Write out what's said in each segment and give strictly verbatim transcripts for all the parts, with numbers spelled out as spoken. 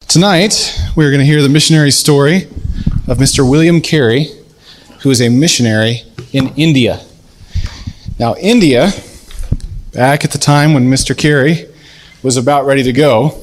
Tonight, we're going to hear the missionary story of Mister William Carey, who is a missionary in India. Now, India, back at the time when Mister Carey was about ready to go,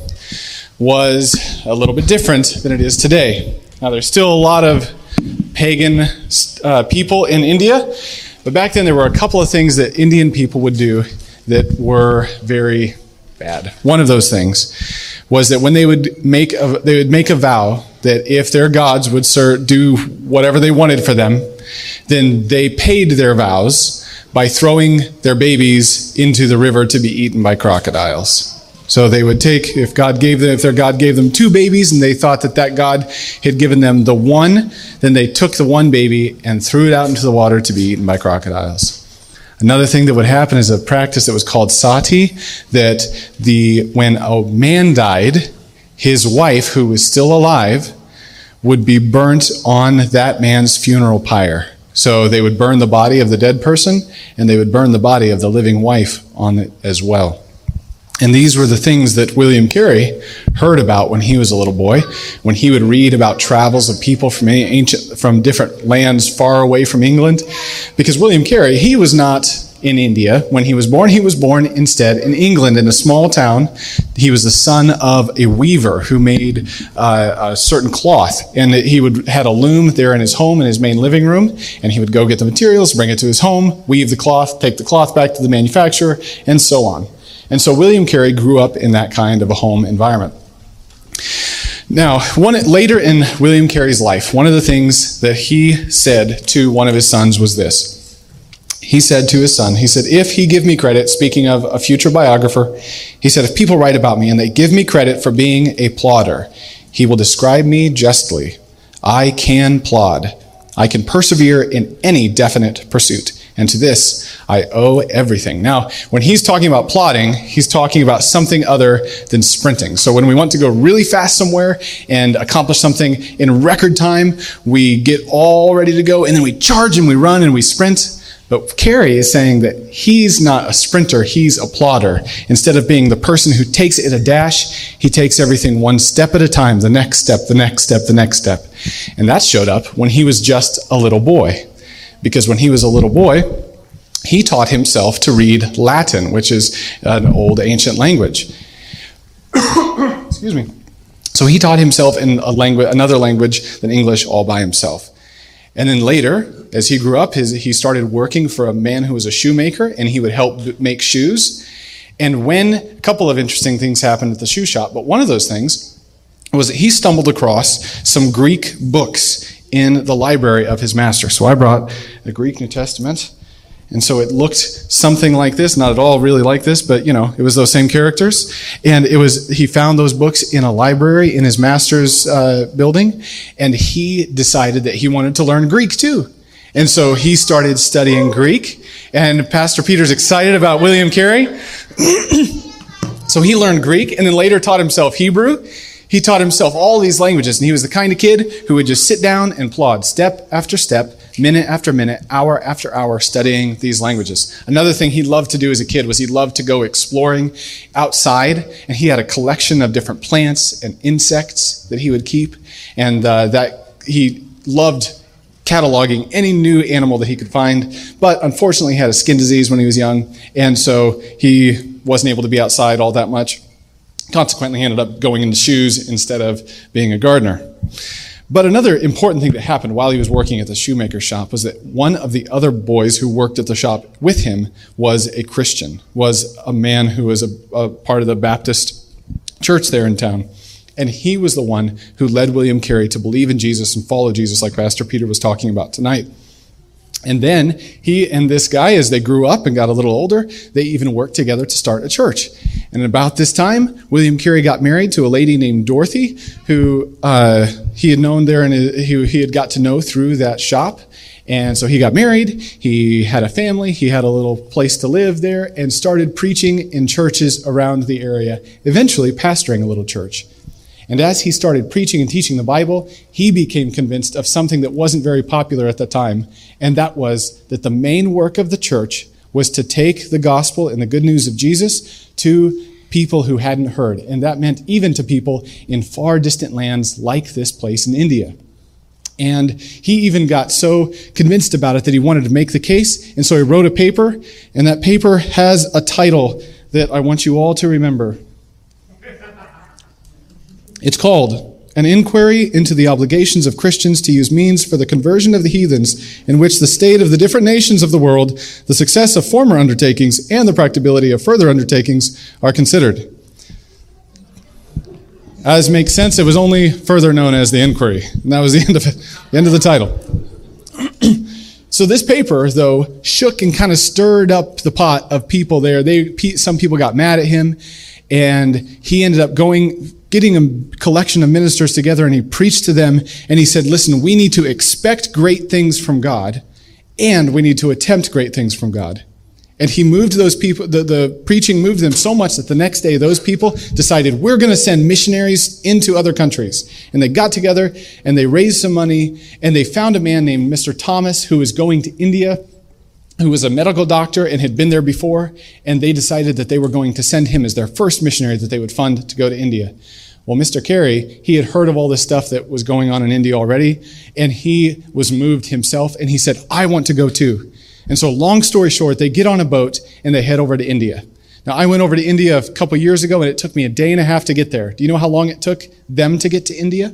was a little bit different than it is today. Now, there's still a lot of pagan uh, people in India, but back then there were a couple of things that Indian people would do that were very bad. One of those things was that when they would make a, they would make a vow that if their gods would sir, do whatever they wanted for them, then they paid their vows by throwing their babies into the river to be eaten by crocodiles. So they would take, if God gave them, if their God gave them two babies and they thought that that God had given them the one, then they took the one baby and threw it out into the water to be eaten by crocodiles. Another thing that would happen is a practice that was called sati, that the when a man died, his wife, who was still alive, would be burnt on that man's funeral pyre. So they would burn the body of the dead person, and they would burn the body of the living wife on it as well. And these were the things that William Carey heard about when he was a little boy, when he would read about travels of people from ancient, from different lands far away from England. Because William Carey, he was not in India when he was born. He was born instead in England, in a small town. He was the son of a weaver who made uh, a certain cloth. And he would had a loom there in his home, in his main living room. And he would go get the materials, bring it to his home, weave the cloth, take the cloth back to the manufacturer, and so on. And so William Carey grew up in that kind of a home environment. Now, one, later in William Carey's life, one of the things that he said to one of his sons was this. He said to his son, he said, if he give me credit, speaking of a future biographer, he said, if people write about me and they give me credit for being a plodder, he will describe me justly. I can plod. I can persevere in any definite pursuit. And to this, I owe everything. Now, when he's talking about plodding, he's talking about something other than sprinting. So when we want to go really fast somewhere and accomplish something in record time, we get all ready to go, and then we charge and we run and we sprint. But Carey is saying that he's not a sprinter, he's a plodder. Instead of being the person who takes it a dash, he takes everything one step at a time, the next step, the next step, the next step. And that showed up when he was just a little boy. Because when he was a little boy, he taught himself to read Latin, which is an old ancient language. Excuse me. So he taught himself in a language, another language than English all by himself. And then later, as he grew up, his, he started working for a man who was a shoemaker, and he would help make shoes. And when a couple of interesting things happened at the shoe shop, but one of those things was that he stumbled across some Greek books in the library of his master. So I brought the Greek New Testament, and so it looked something like this, not at all really like this, but you know, it was those same characters. And it was, he found those books in a library in his master's uh, building, and he decided that he wanted to learn Greek too. And so he started studying Greek, and Pastor Peter's excited about William Carey. So he learned Greek, and then later taught himself Hebrew. He taught himself all these languages, and he was the kind of kid who would just sit down and plod step after step, minute after minute, hour after hour, studying these languages. Another thing he loved to do as a kid was he loved to go exploring outside, and he had a collection of different plants and insects that he would keep, and uh, that he loved cataloging any new animal that he could find, but unfortunately he had a skin disease when he was young, and so he wasn't able to be outside all that much. Consequently, he ended up going into shoes instead of being a gardener. But another important thing that happened while he was working at the shoemaker shop was that one of the other boys who worked at the shop with him was a Christian, was a man who was a, a part of the Baptist church there in town. And he was the one who led William Carey to believe in Jesus and follow Jesus, like Pastor Peter was talking about tonight. And then he and this guy, as they grew up and got a little older, they even worked together to start a church. And about this time, William Carey got married to a lady named Dorothy, who uh, he had known there and he, he had got to know through that shop. And so he got married, he had a family, he had a little place to live there, and started preaching in churches around the area, eventually pastoring a little church. And as he started preaching and teaching the Bible, he became convinced of something that wasn't very popular at the time, and that was that the main work of the church was to take the gospel and the good news of Jesus to people who hadn't heard. And that meant even to people in far distant lands like this place in India. And he even got so convinced about it that he wanted to make the case. And so he wrote a paper, and that paper has a title that I want you all to remember. It's called An Inquiry into the Obligations of Christians to Use Means for the Conversion of the Heathens, in which the state of the different nations of the world, the success of former undertakings, and the practicability of further undertakings are considered. As makes sense, it was only further known as the Inquiry. And that was the end of it, the end of the title. So this paper, though, shook and kind of stirred up the pot of people there. They, some people got mad at him, and he ended up going, getting a collection of ministers together, and he preached to them, and he said, listen, we need to expect great things from God, and we need to attempt great things from God. And he moved those people, the, the preaching moved them so much that the next day those people decided, we're going to send missionaries into other countries. And they got together and they raised some money, and they found a man named Mister Thomas who was going to India, who was a medical doctor and had been there before. And they decided that they were going to send him as their first missionary that they would fund to go to India. Well, Mister Carey, he had heard of all this stuff that was going on in India already, and he was moved himself, and he said, I want to go too. And so long story short, they get on a boat and they head over to India. Now, I went over to India a couple years ago, and it took me a day and a half to get there. Do you know how long it took them to get to India?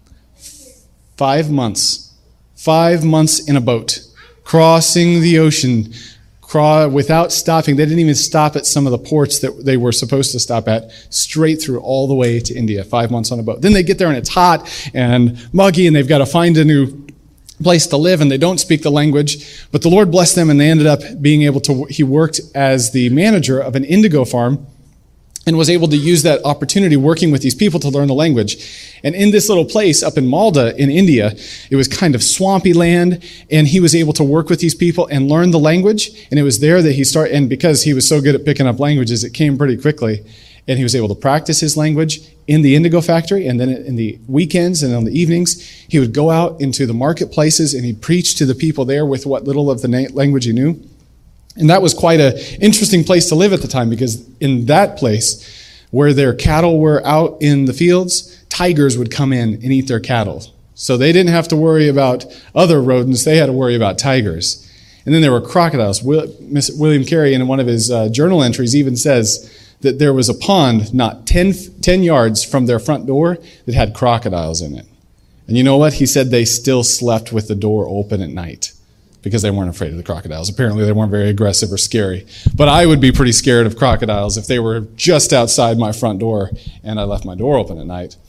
Five months. Five months in a boat, crossing the ocean craw- without stopping. They didn't even stop at some of the ports that they were supposed to stop at, straight through all the way to India, five months on a boat. Then they get there and it's hot and muggy, and they've got to find a new place to live, and they don't speak the language. But the Lord blessed them, and they ended up being able to, he worked as the manager of an indigo farm and was able to use that opportunity working with these people to learn the language. And in this little place up in Malda in India, it was kind of swampy land, and he was able to work with these people and learn the language. And it was there that he started, and because he was so good at picking up languages, it came pretty quickly. And he was able to practice his language in the indigo factory, and then in the weekends and on the evenings, he would go out into the marketplaces and he'd preach to the people there with what little of the na- language he knew. And that was quite an interesting place to live at the time, because in that place where their cattle were out in the fields, tigers would come in and eat their cattle. So they didn't have to worry about other rodents, they had to worry about tigers. And then there were crocodiles. Will, William Carey, in one of his uh, journal entries, even says that there was a pond not ten, ten yards from their front door that had crocodiles in it. And you know what? He said they still slept with the door open at night because they weren't afraid of the crocodiles. Apparently they weren't very aggressive or scary. But I would be pretty scared of crocodiles if they were just outside my front door and I left my door open at night.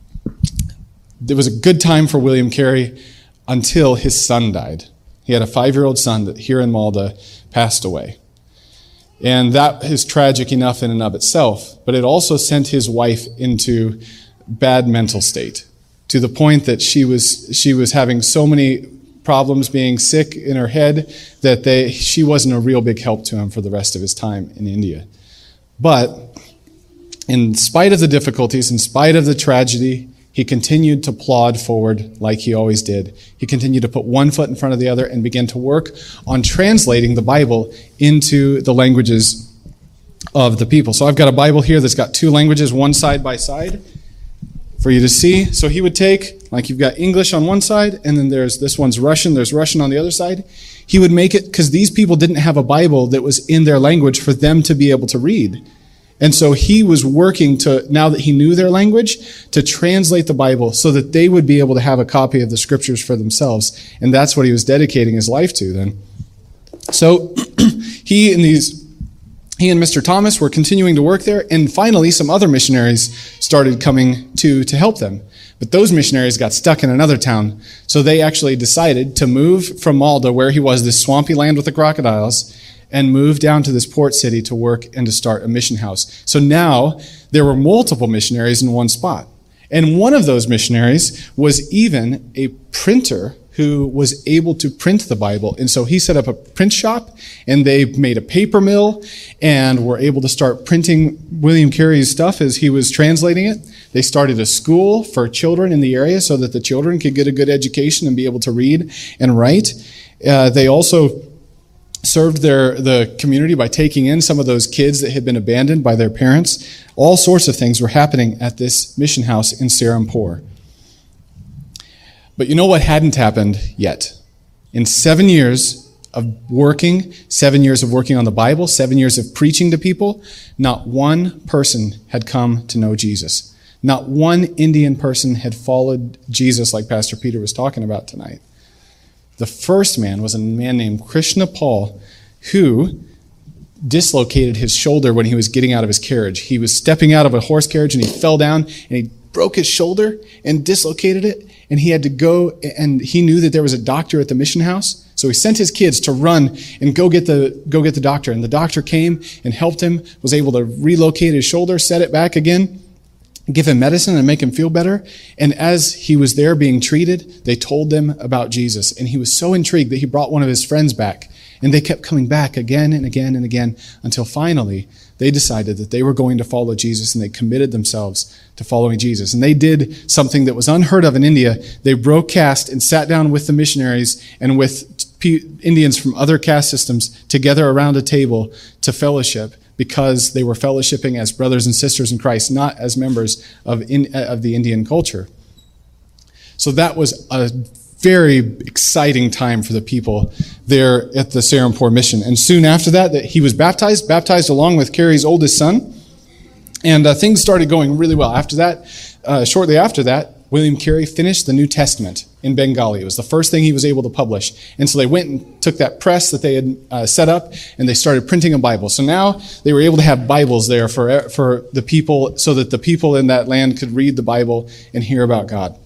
It was a good time for William Carey until his son died. He had a five-year-old son that here in Malda passed away. And that is tragic enough in and of itself, but it also sent his wife into bad mental state, to the point that she was she was having so many problems, being sick in her head, that they she wasn't a real big help to him for the rest of his time in India. But in spite of the difficulties, in spite of the tragedy, he continued to plod forward like he always did. He continued to put one foot in front of the other and began to work on translating the Bible into the languages of the people. So I've got a Bible here that's got two languages, one side by side, for you to see. So he would take, like you've got English on one side, and then there's this one's Russian, there's Russian on the other side. He would make it, because these people didn't have a Bible that was in their language for them to be able to read. And so he was working to, now that he knew their language, to translate the Bible so that they would be able to have a copy of the scriptures for themselves. And that's what he was dedicating his life to then. So he and these, he and Mister Thomas were continuing to work there, and finally some other missionaries started coming to, to help them. But those missionaries got stuck in another town, so they actually decided to move from Malda, where he was, this swampy land with the crocodiles, and move down to this port city to work and to start a mission house. So now there were multiple missionaries in one spot. And one of those missionaries was even a printer who was able to print the Bible. And so he set up a print shop, and they made a paper mill and were able to start printing William Carey's stuff as he was translating it. They started a school for children in the area so that the children could get a good education and be able to read and write. Uh, they also served their the community by taking in some of those kids that had been abandoned by their parents. All sorts of things were happening at this mission house in Serampore. But you know what hadn't happened yet? In seven years of working, seven years of working on the Bible, seven years of preaching to people, not one person had come to know Jesus. Not one Indian person had followed Jesus like Pastor Peter was talking about tonight. The first man was a man named Krishna Paul, who dislocated his shoulder when he was getting out of his carriage. He was stepping out of a horse carriage and he fell down and he broke his shoulder and dislocated it. And he had to go, and he knew that there was a doctor at the mission house. So he sent his kids to run and go get the go get the doctor. And the doctor came and helped him, was able to relocate his shoulder, set it back again, give him medicine and make him feel better. And as he was there being treated, they told them about Jesus. And he was so intrigued that he brought one of his friends back. And they kept coming back again and again and again until finally they decided that they were going to follow Jesus, and they committed themselves to following Jesus. And they did something that was unheard of in India. They broke caste and sat down with the missionaries and with Indians from other caste systems together around a table to fellowship, because they were fellowshipping as brothers and sisters in Christ, not as members of, in, of the Indian culture. So that was a very exciting time for the people there at the Serampore mission. And soon after that, that he was baptized, baptized along with Carey's oldest son. And uh, things started going really well. After that, uh, shortly after that, William Carey finished the New Testament in Bengali. It was the first thing he was able to publish. And so they went and took that press that they had uh, set up, and they started printing a Bible. So now they were able to have Bibles there for, for the people, so that the people in that land could read the Bible and hear about God.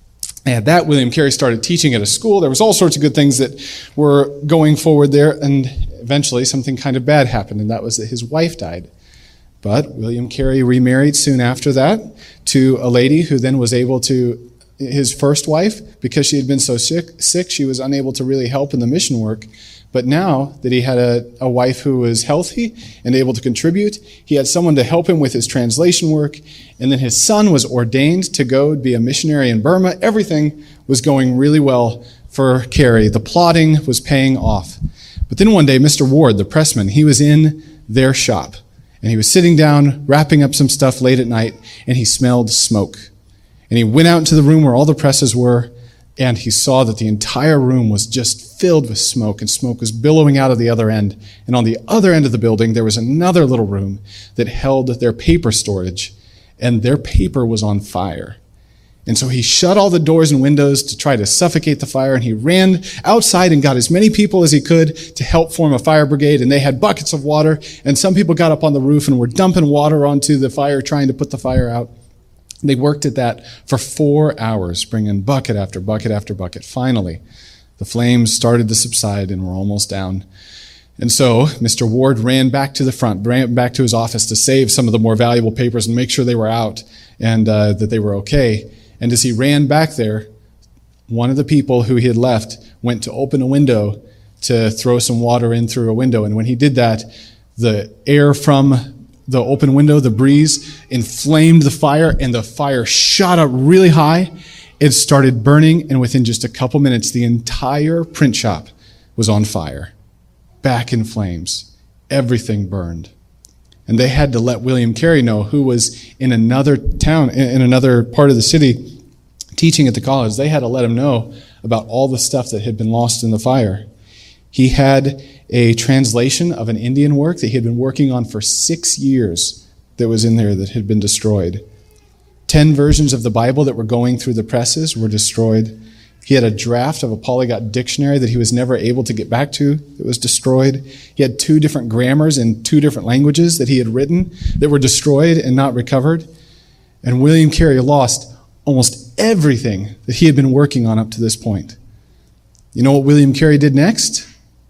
And that, William Carey started teaching at a school. There was all sorts of good things that were going forward there, and eventually something kind of bad happened, and that was that his wife died. But William Carey remarried soon after that to a lady who then was able to, his first wife, because she had been so sick, sick she was unable to really help in the mission work. But now that he had a, a wife who was healthy and able to contribute, he had someone to help him with his translation work. And then his son was ordained to go be a missionary in Burma. Everything was going really well for Carey. The plotting was paying off. But then one day, Mister Ward, the pressman, he was in their shop. And he was sitting down, wrapping up some stuff late at night, and he smelled smoke. And he went out into the room where all the presses were, and he saw that the entire room was just filled with smoke, and smoke was billowing out of the other end. And on the other end of the building, there was another little room that held their paper storage, and their paper was on fire. And so he shut all the doors and windows to try to suffocate the fire, and he ran outside and got as many people as he could to help form a fire brigade, and they had buckets of water, and some people got up on the roof and were dumping water onto the fire, trying to put the fire out. They worked at that for four hours, bringing bucket after bucket after bucket. Finally, the flames started to subside and were almost down. And so Mister Ward ran back to the front, ran back to his office to save some of the more valuable papers and make sure they were out and uh, that they were okay. And as he ran back there, one of the people who he had left went to open a window to throw some water in through a window. And when he did that, the air from the open window, the breeze, inflamed the fire, and the fire shot up really high. It started burning, and within just a couple minutes, the entire print shop was on fire, back in flames. Everything burned. And they had to let William Carey know, who was in another town, in another part of the city, teaching at the college. They had to let him know about all the stuff that had been lost in the fire. He had a translation of an Indian work that he had been working on for six years that was in there that had been destroyed. Ten versions of the Bible that were going through the presses were destroyed. He had a draft of a polyglot dictionary that he was never able to get back to that was destroyed. He had two different grammars in two different languages that he had written that were destroyed and not recovered. And William Carey lost almost everything that he had been working on up to this point. You know what William Carey did next?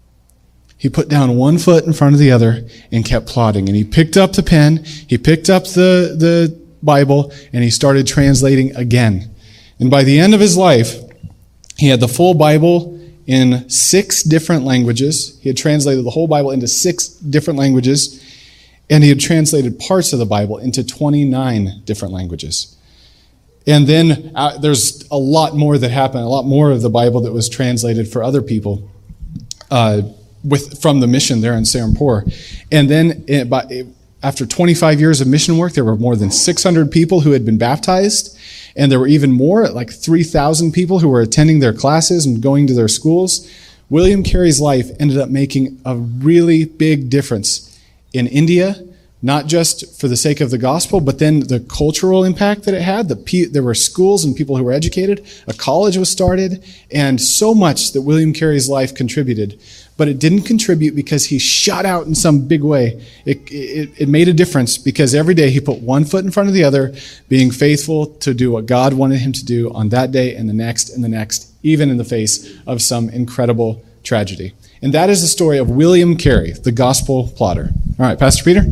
He put down one foot in front of the other and kept plodding. And he picked up the pen, he picked up the, the Bible, and he started translating again. And by the end of his life, he had the full Bible in six different languages. He had translated the whole Bible into six different languages, and he had translated parts of the Bible into twenty-nine different languages. And then uh, there's a lot more that happened, a lot more of the Bible that was translated for other people. Uh, with from the mission there in Serampore. And then it, by, it, after twenty-five years of mission work, there were more than six hundred people who had been baptized. And there were even more, like three thousand people who were attending their classes and going to their schools. William Carey's life ended up making a really big difference in India, not just for the sake of the gospel, but then the cultural impact that it had. The pe- there were schools and people who were educated. A college was started, and so much that William Carey's life contributed. But it didn't contribute because he shot out in some big way. It, it, it made a difference because every day he put one foot in front of the other, being faithful to do what God wanted him to do on that day and the next and the next, even in the face of some incredible tragedy. And that is the story of William Carey, the gospel plotter. All right, Pastor Peter.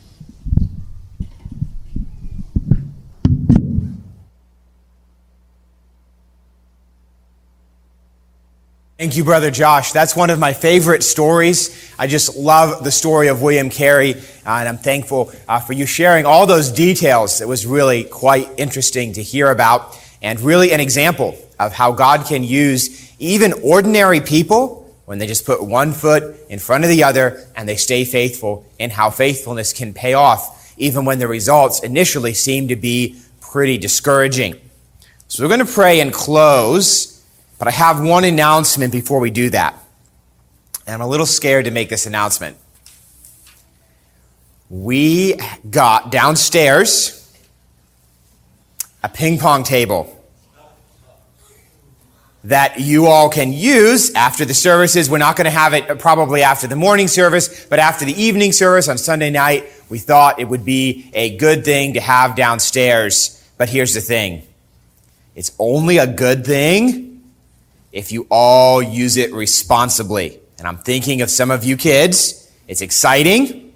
Thank you, Brother Josh. That's one of my favorite stories. I just love the story of William Carey, uh, and I'm thankful uh, for you sharing all those details. It was really quite interesting to hear about, and really an example of how God can use even ordinary people when they just put one foot in front of the other and they stay faithful, and how faithfulness can pay off even when the results initially seem to be pretty discouraging. So we're going to pray and close. But I have one announcement before we do that. And I'm a little scared to make this announcement. We got downstairs a ping pong table that you all can use after the services. We're not going to have it probably after the morning service, but after the evening service on Sunday night, we thought it would be a good thing to have downstairs. But here's the thing. It's only a good thing if you all use it responsibly. And I'm thinking of some of you kids. It's exciting,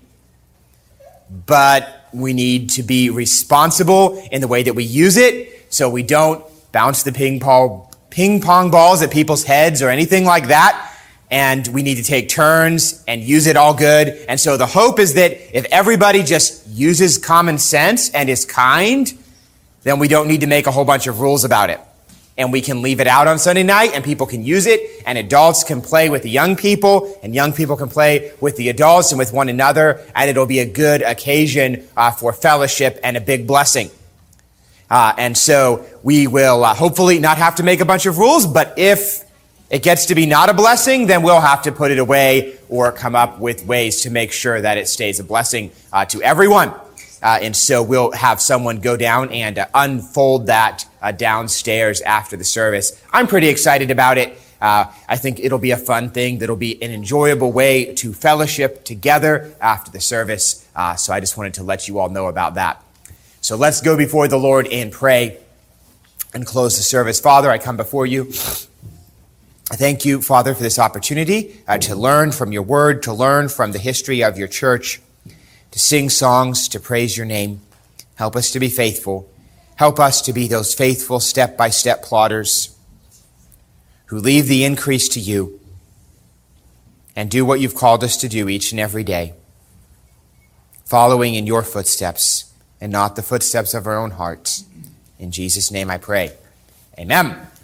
but we need to be responsible in the way that we use it so we don't bounce the ping pong, ping pong balls at people's heads or anything like that. And we need to take turns and use it all good. And so the hope is that if everybody just uses common sense and is kind, then we don't need to make a whole bunch of rules about it. And we can leave it out on Sunday night, and people can use it, and adults can play with the young people, and young people can play with the adults and with one another, and it'll be a good occasion uh, for fellowship and a big blessing. Uh, and so we will uh, hopefully not have to make a bunch of rules, but if it gets to be not a blessing, then we'll have to put it away or come up with ways to make sure that it stays a blessing uh, to everyone. Uh, and so we'll have someone go down and uh, unfold that uh, downstairs after the service. I'm pretty excited about it. Uh, I think it'll be a fun thing. That'll be an enjoyable way to fellowship together after the service. Uh, so I just wanted to let you all know about that. So let's go before the Lord and pray and close the service. Father, I come before you. I thank you, Father, for this opportunity uh, to learn from your word, to learn from the history of your church, to sing songs, to praise your name. Help us to be faithful. Help us to be those faithful step-by-step plotters who leave the increase to you and do what you've called us to do each and every day, following in your footsteps and not the footsteps of our own hearts. In Jesus' name I pray. Amen.